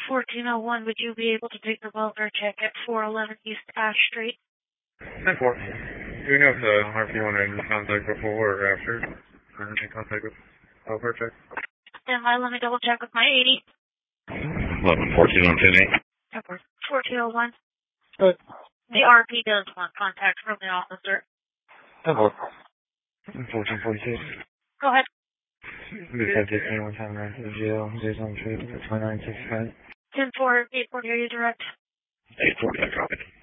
1401, would you be able to take the welfare check at 411 East Ash Street? 10-4. Do we know if the RP1 in contact before or after? Or in contact with welfare check? Stand by, let me double check with my 80. 11-14 on 10-8. 1401. Good. The RP does want contact from the officer. 10-4. 1446. Go ahead. This has just anyone time around to the jail. Based on trade at 2965. 10-4, 840, are you direct? 840, I copy.